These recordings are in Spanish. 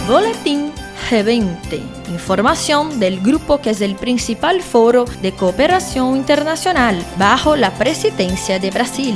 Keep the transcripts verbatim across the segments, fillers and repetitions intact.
Boletín G veinte, información del grupo que es el principal foro de cooperación internacional bajo la presidencia de Brasil.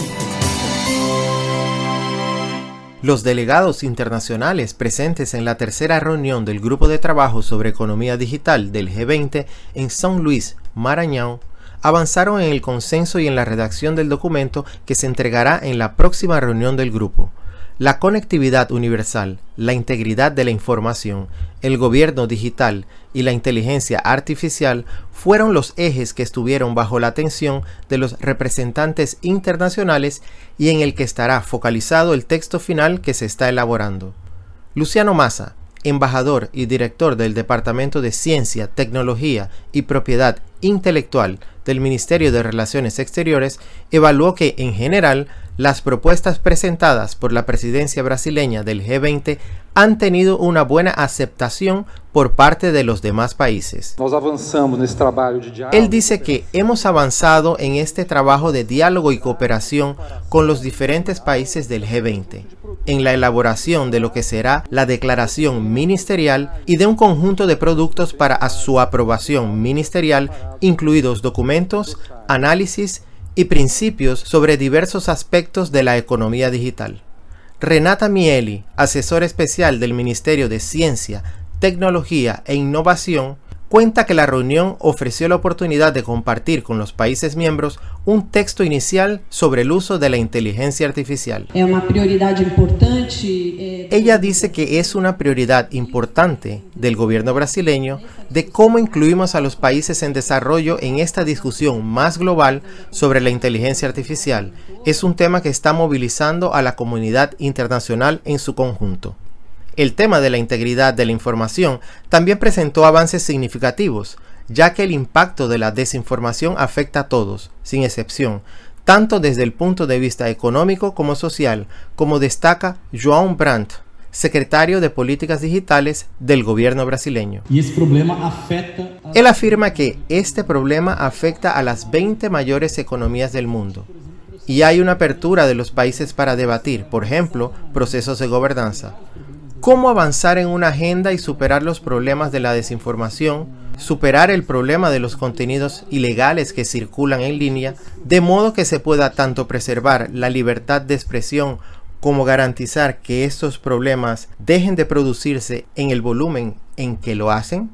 Los delegados internacionales presentes en la tercera reunión del Grupo de Trabajo sobre Economía Digital del G veinte en São Luís, Maranhão, avanzaron en el consenso y en la redacción del documento que se entregará en la próxima reunión del grupo. La conectividad universal, la integridad de la información, el gobierno digital y la inteligencia artificial fueron los ejes que estuvieron bajo la atención de los representantes internacionales y en el que estará focalizado el texto final que se está elaborando. Luciano Massa, embajador y director del Departamento de Ciencia, Tecnología y Propiedad Intelectual del Ministerio de Relaciones Exteriores, evaluó que, en general, las propuestas presentadas por la presidencia brasileña del G veinte han tenido una buena aceptación por parte de los demás países. Él dice que hemos avanzado en este trabajo de diálogo y cooperación con los diferentes países del G veinte, en la elaboración de lo que será la declaración ministerial y de un conjunto de productos para su aprobación ministerial, incluidos documentos, análisis y principios sobre diversos aspectos de la economía digital. Renata Mieli, asesora especial del Ministerio de Ciencia, Tecnología e Innovación, cuenta que la reunión ofreció la oportunidad de compartir con los países miembros un texto inicial sobre el uso de la inteligencia artificial. Es una prioridad importante. Eh, Ella dice que es una prioridad importante del gobierno brasileño de cómo incluimos a los países en desarrollo en esta discusión más global sobre la inteligencia artificial. Es un tema que está movilizando a la comunidad internacional en su conjunto. El tema de la integridad de la información también presentó avances significativos, ya que el impacto de la desinformación afecta a todos, sin excepción, tanto desde el punto de vista económico como social, como destaca João Brandt, secretario de Políticas Digitales del gobierno brasileño. Y ese problema afecta a... Él afirma que este problema afecta a las veinte mayores economías del mundo, y hay una apertura de los países para debatir, por ejemplo, procesos de gobernanza. Cómo avanzar en una agenda y superar los problemas de la desinformación, superar el problema de los contenidos ilegales que circulan en línea, de modo que se pueda tanto preservar la libertad de expresión como garantizar que estos problemas dejen de producirse en el volumen en que lo hacen.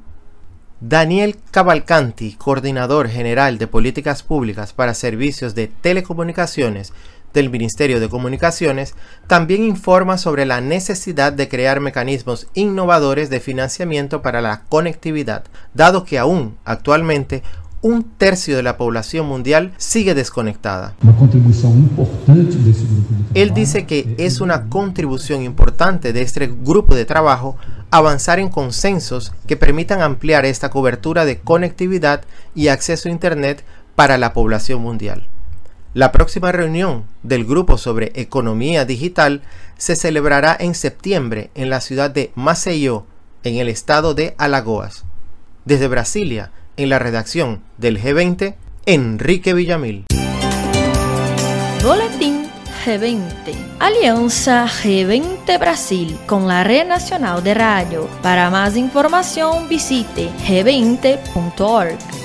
Daniel Cavalcanti, coordinador general de políticas públicas para servicios de telecomunicaciones del Ministerio de Comunicaciones, también informa sobre la necesidad de crear mecanismos innovadores de financiamiento para la conectividad, dado que aún actualmente un tercio de la población mundial sigue desconectada. Una contribución importante de ese grupo de trabajo. Él dice que es una contribución importante de este grupo de trabajo avanzar en consensos que permitan ampliar esta cobertura de conectividad y acceso a Internet para la población mundial. La próxima reunión del Grupo sobre Economía Digital se celebrará en septiembre en la ciudad de Maceió, en el estado de Alagoas. Desde Brasilia, en la redacción del G veinte, Enrique Villamil. Boletín G veinte. Alianza G veinte Brasil con la Red Nacional de Radio. Para más información visite g veinte punto org.